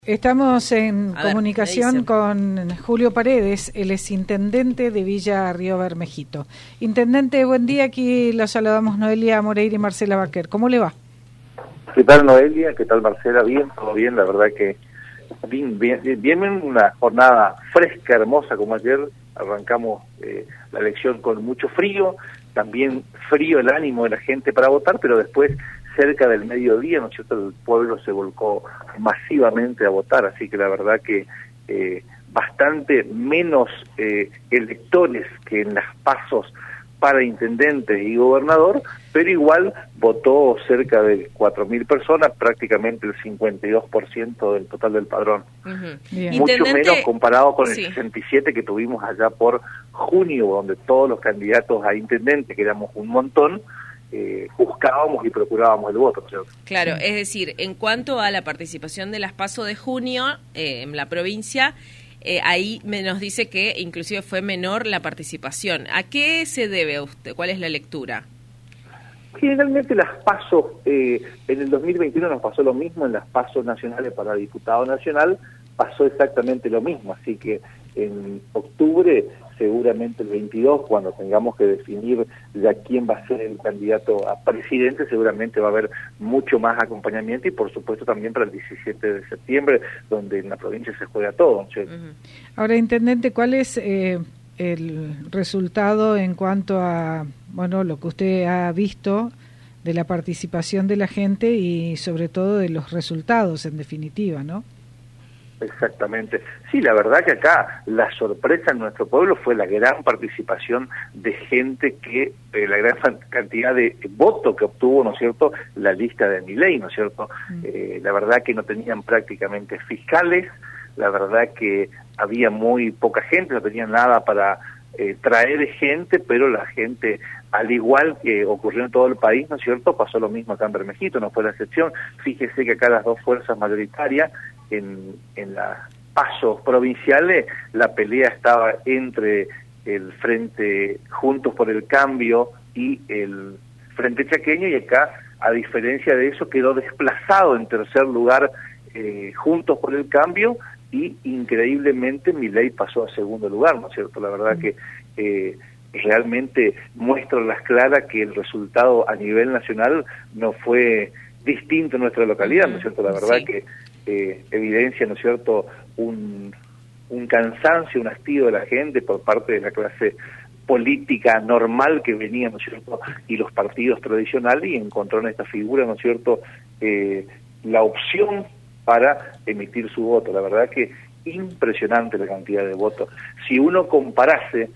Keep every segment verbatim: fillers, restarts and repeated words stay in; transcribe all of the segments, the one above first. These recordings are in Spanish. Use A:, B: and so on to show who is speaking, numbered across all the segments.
A: Estamos en
B: A ver,
A: comunicación con Julio Paredes, el ex intendente de Villa Río Bermejito. Intendente, buen día, aquí los saludamos Noelia Moreira y Marcela Baquer. ¿Cómo le va?
C: ¿Qué tal, Noelia? ¿Qué tal, Marcela? Bien, todo bien, la verdad que bien, bien, bien una jornada fresca, hermosa como ayer. Arrancamos eh, la elección con mucho frío, también frío el ánimo de la gente para votar, pero después cerca del mediodía, ¿no es cierto?, el pueblo se volcó masivamente a votar, así que la verdad que eh, bastante menos eh, electores que en las pasos para intendente y gobernador, pero igual votó cerca de cuatro mil personas, prácticamente el cincuenta y dos por ciento del total del padrón.
B: Uh-huh.
C: Mucho menos comparado con el
B: sí.
C: sesenta y siete que tuvimos allá por junio, donde todos los candidatos a intendente, que éramos un montón, Eh, buscábamos y procurábamos el voto, ¿cierto?
B: Claro, es decir, en cuanto a la participación de las PASO de junio eh, en la provincia, eh, ahí me nos dice que inclusive fue menor la participación. ¿A qué se debe usted? ¿Cuál es la lectura?
C: Generalmente las PASO, eh, en el dos mil veintiuno nos pasó lo mismo, en las PASO nacionales para diputado nacional pasó exactamente lo mismo, así que en octubre, seguramente el veintidós, cuando tengamos que definir ya quién va a ser el candidato a presidente, seguramente va a haber mucho más acompañamiento y por supuesto también para el diecisiete de septiembre, donde en la provincia se juega todo, ¿sí?
A: Uh-huh. Ahora, intendente, ¿cuál es eh, el resultado en cuanto a, bueno, lo que usted ha visto de la participación de la gente y sobre todo de los resultados, en definitiva, ¿no?
C: Exactamente. Sí, la verdad que acá la sorpresa en nuestro pueblo fue la gran participación de gente que, eh, la gran cantidad de votos que obtuvo, ¿no es cierto?, la lista de Milei, ¿no es cierto? Mm. Eh, la verdad que no tenían prácticamente fiscales, la verdad que había muy poca gente, no tenían nada para eh, traer gente, pero la gente, al igual que ocurrió en todo el país, ¿no es cierto?, pasó lo mismo acá en Bermejito, no fue la excepción. Fíjese que acá las dos fuerzas mayoritarias, en, en las pasos provinciales, la pelea estaba entre el Frente Juntos por el Cambio y el Frente Chaqueño, y acá, a diferencia de eso, quedó desplazado en tercer lugar eh, Juntos por el Cambio, y increíblemente Milei pasó a segundo lugar, ¿no es cierto? La verdad que eh, realmente muestra a las claras que el resultado a nivel nacional no fue distinto en nuestra localidad, ¿no es cierto? La verdad sí. que eh, evidencia, ¿no es cierto?, un, un cansancio, un hastío de la gente por parte de la clase política normal que venía, ¿no es cierto?, y los partidos tradicionales, y encontró en esta figura, ¿no es cierto?, eh, la opción para emitir su voto. La verdad que impresionante la cantidad de votos. Si uno comparase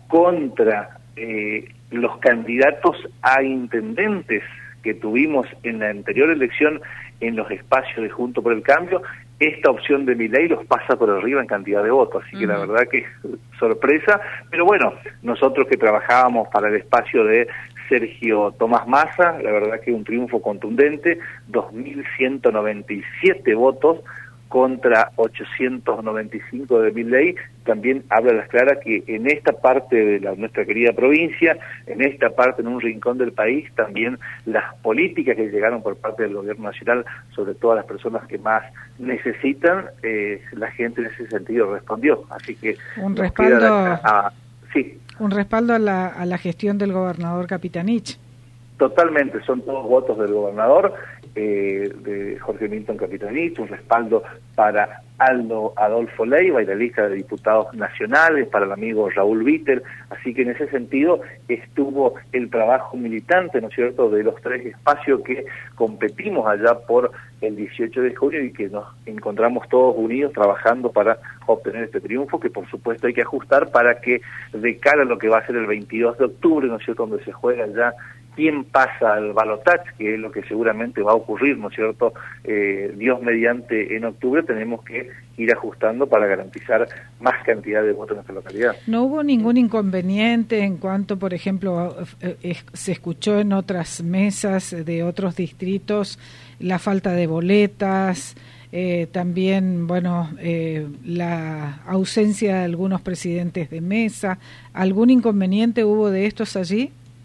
C: contra eh, los candidatos a intendentes que tuvimos en la anterior elección en los espacios de Juntos por el Cambio, esta opción de Milei los pasa por arriba en cantidad de votos, así uh-huh. que la verdad que sorpresa, pero bueno, nosotros que trabajábamos para el espacio de Sergio Tomás Massa, la verdad que un triunfo contundente, dos mil ciento noventa y siete votos contra ochocientos noventa y cinco de Milei. También habla a las claras que en esta parte de la, nuestra querida provincia, en esta parte, en un rincón del país, también las políticas que llegaron por parte del gobierno nacional, sobre todo a las personas que más necesitan, eh, la gente en ese sentido respondió. Así que
A: un respaldo,
C: a, a, sí.
A: un respaldo a la, a la gestión del gobernador Capitanich.
C: Totalmente, son todos votos del gobernador, eh, de Jorge Milton Capitanich, un respaldo para Aldo Adolfo Leiva y la lista de diputados nacionales, para el amigo Raúl Víter, así que en ese sentido estuvo el trabajo militante, ¿no es cierto?, de los tres espacios que competimos allá por el dieciocho de junio y que nos encontramos todos unidos trabajando para obtener este triunfo, que por supuesto hay que ajustar para que de cara a lo que va a ser el veintidós de octubre, ¿no es cierto?, donde se juega ya quién pasa al balotaje, que es lo que seguramente va a ocurrir, ¿no es cierto?, eh, Dios mediante en octubre, tenemos que ir ajustando para garantizar más cantidad de votos en nuestra localidad.
A: ¿No hubo ningún inconveniente en cuanto, por ejemplo, eh, se escuchó en otras mesas de otros distritos la falta de boletas, eh, también, bueno, eh, la ausencia de algunos presidentes de mesa? ¿Algún inconveniente hubo de estos allí?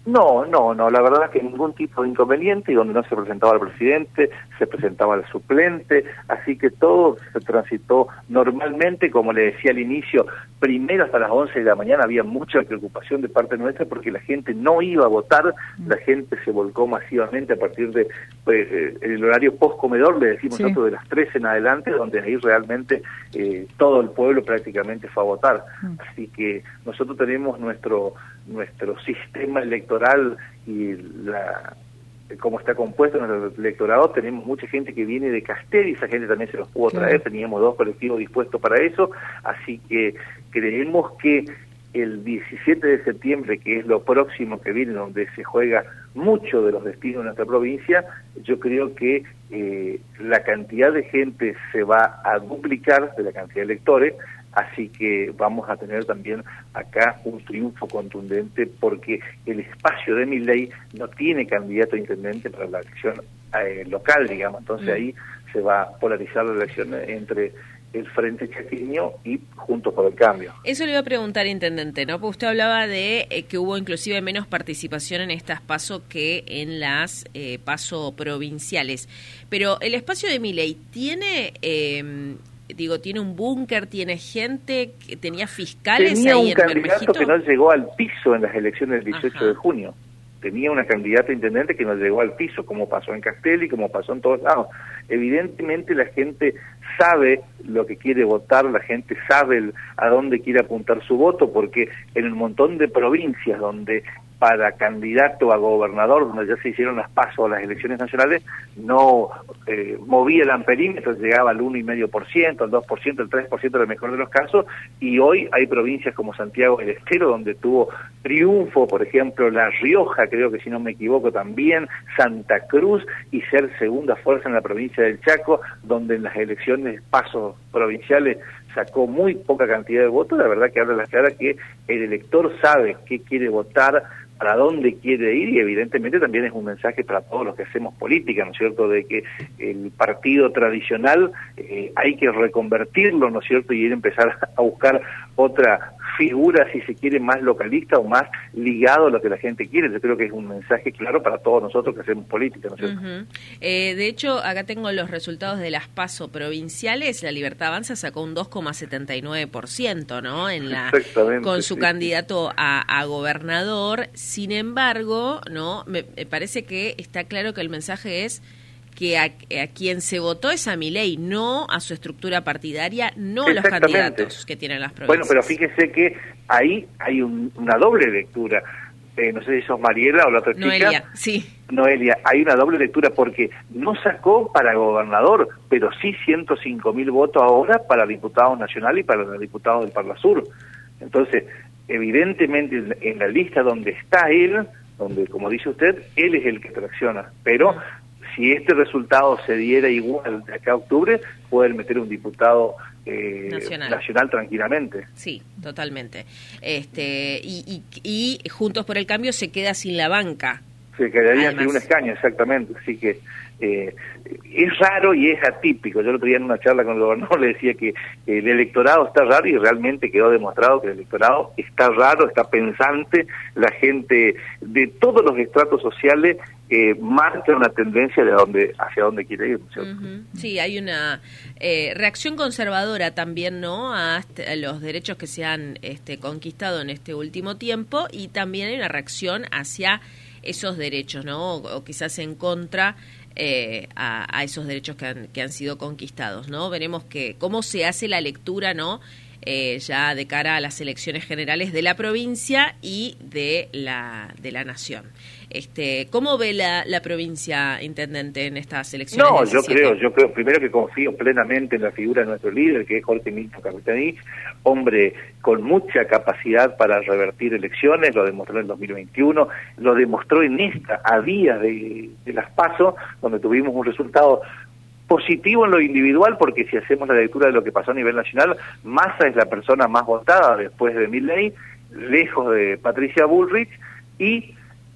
C: No, no, no, la verdad es que ningún tipo de inconveniente, y donde no se presentaba el presidente, se presentaba el suplente, así que todo se transitó normalmente, como le decía al inicio, primero hasta las once de la mañana había mucha preocupación de parte nuestra porque la gente no iba a votar, la gente se volcó masivamente a partir de pues, eh, el horario post-comedor, le decimos sí. nosotros, de las tres en adelante, donde ahí realmente eh, todo el pueblo prácticamente fue a votar, mm. así que nosotros tenemos nuestro nuestro sistema electoral y la cómo está compuesto nuestro electorado. Tenemos mucha gente que viene de Castelli, esa gente también se los pudo traer, sí. teníamos dos colectivos dispuestos para eso, así que creemos que el diecisiete de septiembre, que es lo próximo que viene, donde se juega mucho de los destinos de nuestra provincia, yo creo que eh, la cantidad de gente se va a duplicar de la cantidad de electores, así que vamos a tener también acá un triunfo contundente porque el espacio de Milei no tiene candidato a intendente para la elección eh, local, digamos, entonces mm. ahí se va a polarizar la elección entre el Frente Chaqueño y Juntos por el Cambio.
B: Eso le iba a preguntar, intendente, ¿no? Porque usted hablaba de eh, que hubo inclusive menos participación en estas PASO que en las eh, PASO provinciales, pero el espacio de Milei tiene... Eh, Digo, ¿tiene un búnker? ¿Tiene gente? que ¿Tenía fiscales
C: Tenía
B: ahí
C: un
B: en
C: candidato
B: Bermejito?
C: que no llegó al piso en las elecciones del dieciocho Ajá. de junio. Tenía una candidata a intendente que no llegó al piso, como pasó en Castelli, como pasó en todos lados. Evidentemente la gente sabe lo que quiere votar, la gente sabe el, a dónde quiere apuntar su voto, porque en un montón de provincias donde para candidato a gobernador, donde ya se hicieron las PASO a las elecciones nacionales, no eh, movía el amperímetro, llegaba al uno coma cinco por ciento, al dos por ciento, al tres por ciento en el mejor de los casos, y hoy hay provincias como Santiago del Estero, donde tuvo triunfo, por ejemplo, La Rioja, creo que si no me equivoco también, Santa Cruz, y ser segunda fuerza en la provincia del Chaco, donde en las elecciones PASO provinciales sacó muy poca cantidad de votos. La verdad que habla la clara que el elector sabe qué quiere votar, para dónde quiere ir, y evidentemente también es un mensaje para todos los que hacemos política, ¿no es cierto?, de que el partido tradicional eh, hay que reconvertirlo, ¿no es cierto?, y ir a empezar a buscar otra figura, si se quiere, más localista o más ligado a lo que la gente quiere. Yo creo que es un mensaje claro para todos nosotros que hacemos política, ¿no es cierto?
B: Uh-huh. eh, de hecho, acá tengo los resultados de las PASO provinciales. La Libertad Avanza sacó un dos coma setenta y nueve por ciento, ¿no?, en la con su sí. candidato a, a gobernador. Sin embargo, no, me, me parece que está claro que el mensaje es que a, a quien se votó es a Milei, no a su estructura partidaria, no a los candidatos que tienen las provincias.
C: Bueno, pero fíjese que ahí hay un, una doble lectura. Eh, no sé si sos Mariela o la otra chica.
B: Noelia, sí.
C: Noelia, hay una doble lectura porque no sacó para gobernador, pero sí ciento cinco mil votos ahora para diputados nacionales y para los diputados del Parla Sur. Entonces, evidentemente en la lista donde está él, donde, como dice usted, él es el que tracciona, pero si este resultado se diera igual de acá a octubre, pueden meter un diputado eh, nacional. nacional tranquilamente.
B: Sí, totalmente. Este y, y, y Juntos por el Cambio se queda sin la banca.
C: Se quedaría sin un escaño, exactamente. Así que eh, es raro y es atípico. Yo el otro día en una charla con el gobernador le decía que el electorado está raro y realmente quedó demostrado que el electorado está raro, está pensante. La gente de todos los estratos sociales eh, marca una tendencia de dónde, hacia dónde quiere ir, ¿no es cierto?
B: Uh-huh. Sí, hay una eh, reacción conservadora también, ¿no?, a, a los derechos que se han este, conquistado en este último tiempo, y también hay una reacción hacia esos derechos, ¿no?, o, o quizás en contra eh, a, a esos derechos que han, que han sido conquistados, ¿no? Veremos que cómo se hace la lectura, ¿no?, eh, ya de cara a las elecciones generales de la provincia y de la de la nación. Este, ¿cómo ve la, la provincia, intendente, en estas elecciones?
C: No, yo creo, yo creo, primero que confío plenamente en la figura de nuestro líder, que es Jorge Milton Capitani, hombre con mucha capacidad para revertir elecciones, lo demostró en el dos mil veintiuno, lo demostró en esta, a días de, de las PASO, donde tuvimos un resultado positivo en lo individual, porque si hacemos la lectura de lo que pasó a nivel nacional, Massa es la persona más votada después de Milei, lejos de Patricia Bullrich, y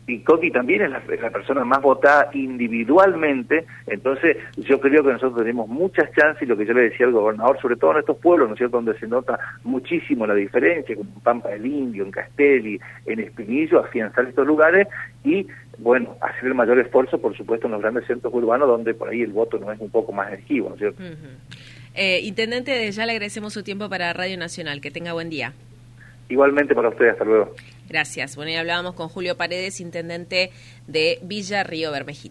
C: y Coqui también es la, es la persona más votada individualmente, entonces yo creo que nosotros tenemos muchas chances, y lo que yo le decía al gobernador, sobre todo en estos pueblos, ¿no es cierto?, donde se nota muchísimo la diferencia, como en Pampa del Indio, en Castelli, en Espinillo, afianzar estos lugares y, bueno, hacer el mayor esfuerzo, por supuesto, en los grandes centros urbanos, donde por ahí el voto no es un poco más efectivo, ¿no es cierto?
B: Uh-huh. eh, Intendente, desde ya le agradecemos su tiempo para Radio Nacional, que tenga buen día.
C: Igualmente para ustedes, hasta luego.
B: Gracias. Bueno, y hablábamos con Julio Paredes, intendente de Villa Río Bermejita.